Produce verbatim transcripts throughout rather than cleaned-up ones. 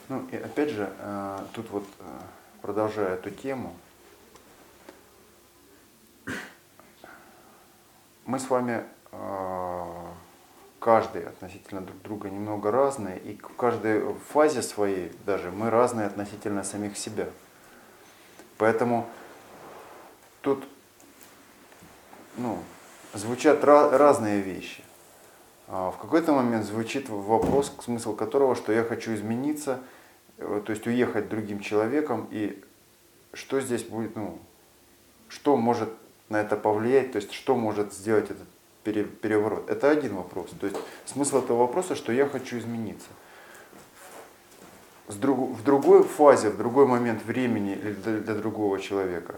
Ну и опять же, тут вот продолжая эту тему, мы с вами каждый относительно друг друга немного разные, и в каждой фазе своей даже мы разные относительно самих себя. Поэтому тут ну, звучат ra- разные вещи. А в какой-то момент звучит вопрос, смысл которого, что я хочу измениться, то есть уехать другим человеком, и что здесь будет, ну, что может на это повлиять, то есть что может сделать этот пере- переворот. Это один вопрос. То есть смысл этого вопроса, что я хочу измениться. С друг, в другой фазе, в другой момент времени или для, для другого человека,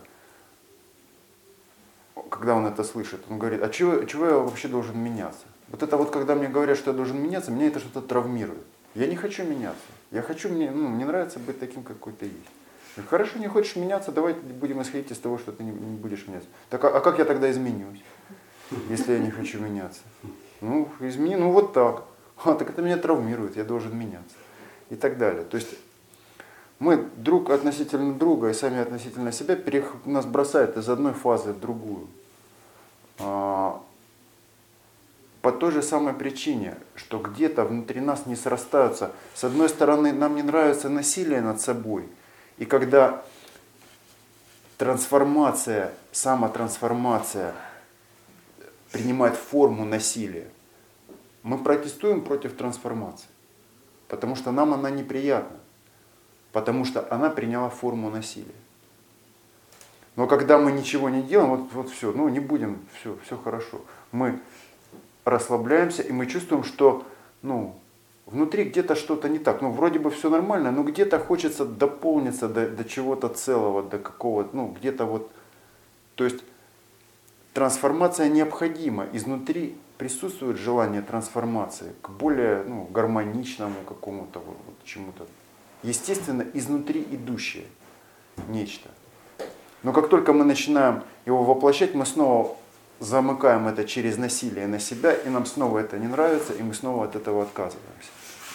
когда он это слышит, он говорит, а чего, чего я вообще должен меняться? Вот это вот, когда мне говорят, что я должен меняться, меня это что-то травмирует. Я не хочу меняться. Я хочу, мне, ну, мне нравится быть таким, какой ты есть. Говорю, хорошо, не хочешь меняться, давай будем исходить из того, что ты не, не будешь меняться. Так, а, а как я тогда изменюсь, если я не хочу меняться? Ну, измени, ну вот так. А, так это меня травмирует, я должен меняться. И так далее. То есть мы друг относительно друга и сами относительно себя, перех... нас бросает из одной фазы в другую. А, по той же самой причине, что где-то внутри нас не срастаются. С одной стороны, нам не нравится насилие над собой. И когда трансформация, самотрансформация принимает форму насилия, мы протестуем против трансформации. Потому что нам она неприятна. Потому что она приняла форму насилия. Но когда мы ничего не делаем, вот, вот все, ну не будем, все, все хорошо. Мы расслабляемся, и мы чувствуем, что ну, внутри где-то что-то не так. Ну, вроде бы все нормально, но где-то хочется дополниться до, до чего-то целого, до какого-то, ну, где-то вот. То есть трансформация необходима. Изнутри присутствует желание трансформации к более ну, гармоничному какому-то вот, вот, чему-то. Естественно, изнутри идущее нечто. Но как только мы начинаем его воплощать, мы снова замыкаем это через насилие на себя, и нам снова это не нравится, и мы снова от этого отказываемся.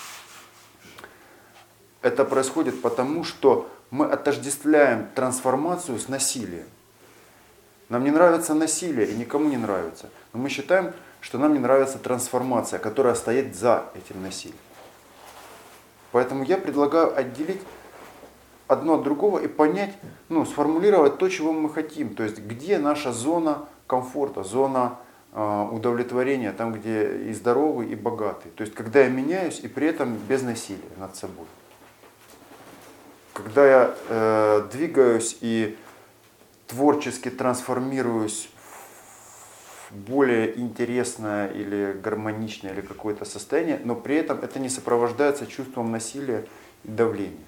Это происходит потому, что мы отождествляем трансформацию с насилием. Нам не нравится насилие, и никому не нравится. Но мы считаем, что нам не нравится трансформация, которая стоит за этим насилием. Поэтому я предлагаю отделить одно от другого и понять, ну, сформулировать то, чего мы хотим. То есть, где наша зона комфорта, зона э, удовлетворения, там, где и здоровый, и богатый. То есть, когда я меняюсь, и при этом без насилия над собой. Когда я э, двигаюсь и творчески трансформируюсь в более интересное или гармоничное или какое-то состояние, но при этом это не сопровождается чувством насилия и давления.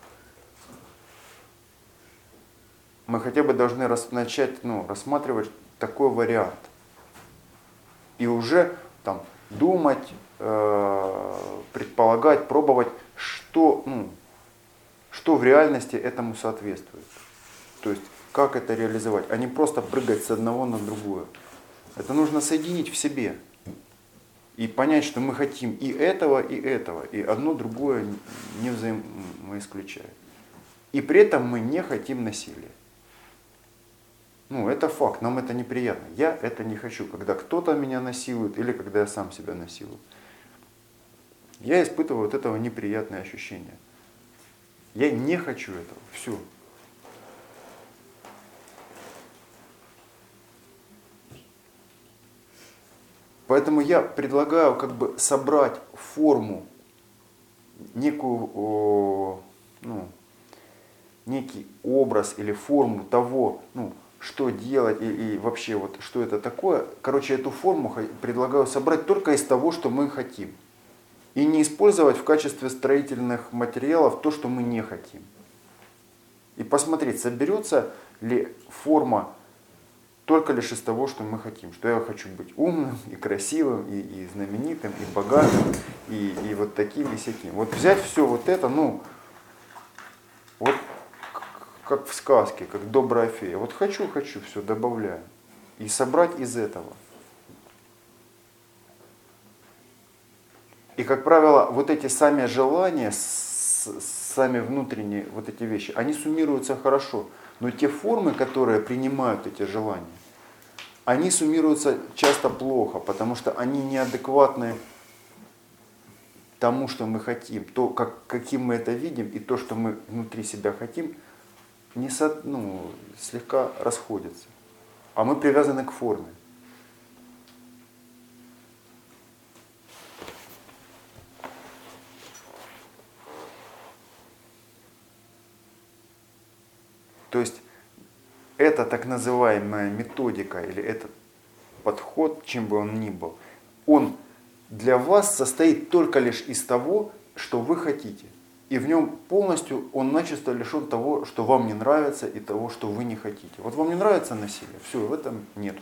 Мы хотя бы должны рас, начать ну, рассматривать такой вариант. И уже там, думать, э, предполагать, пробовать, что, ну, что в реальности этому соответствует. То есть, как это реализовать, а не просто прыгать с одного на другое. Это нужно соединить в себе. И понять, что мы хотим и этого, и этого. И одно другое не взаимоисключает. И при этом мы не хотим насилия. Ну, это факт, нам это неприятно. Я это не хочу, когда кто-то меня насилует или когда я сам себя насилую. Я испытываю от этого неприятные ощущения. Я не хочу этого. Все. Поэтому я предлагаю как бы собрать форму, некую, о, ну, некий образ или форму того, ну, что делать и, и вообще вот что это такое. Короче, эту форму предлагаю собрать только из того, что мы хотим. И не использовать в качестве строительных материалов то, что мы не хотим. И посмотреть, соберется ли форма только лишь из того, что мы хотим. Что я хочу быть умным, и красивым, и, и знаменитым, и богатым, и, и вот таким, и сяким. Вот взять все вот это, ну, вот как в сказке, как добрая фея. Вот хочу, хочу, все, добавляю. И собрать из этого. И, как правило, вот эти сами желания с, с сами внутренние вот эти вещи, они суммируются хорошо. Но те формы, которые принимают эти желания, они суммируются часто плохо, потому что они неадекватны тому, что мы хотим. То, как, каким мы это видим, и то, что мы внутри себя хотим, не со, ну, слегка расходятся. А мы привязаны к форме. То есть эта так называемая методика или этот подход, чем бы он ни был, он для вас состоит только лишь из того, что вы хотите. И в нем полностью он начисто лишен того, что вам не нравится, и того, что вы не хотите. Вот вам не нравится насилие, все, в этом нету.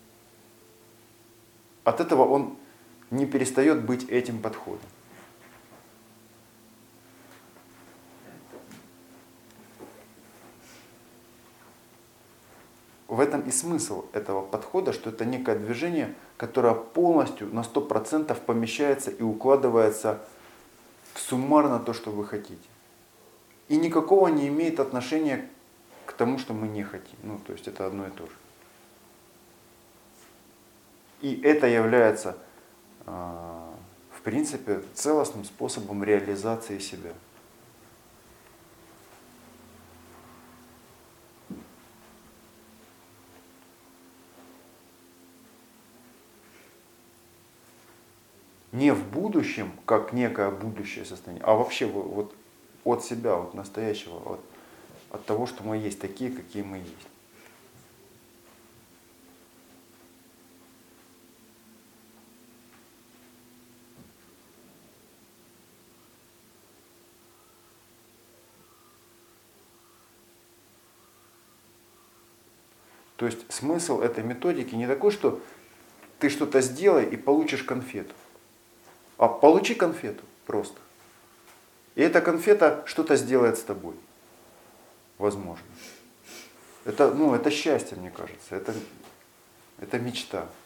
От этого он не перестает быть этим подходом. В этом и смысл этого подхода, что это некое движение, которое полностью на сто процентов помещается и укладывается в суммарно то, что вы хотите. И никакого не имеет отношения к тому, что мы не хотим. Ну, то есть это одно и то же. И это является, в принципе, целостным способом реализации себя. Не в будущем, как некое будущее состояние, а вообще вот от себя, от настоящего, от, от того, что мы есть такие, какие мы есть. То есть смысл этой методики не такой, что ты что-то сделай и получишь конфету. А получи конфету просто. И эта конфета что-то сделает с тобой. Возможно. Это, ну, это счастье, мне кажется. Это, это мечта.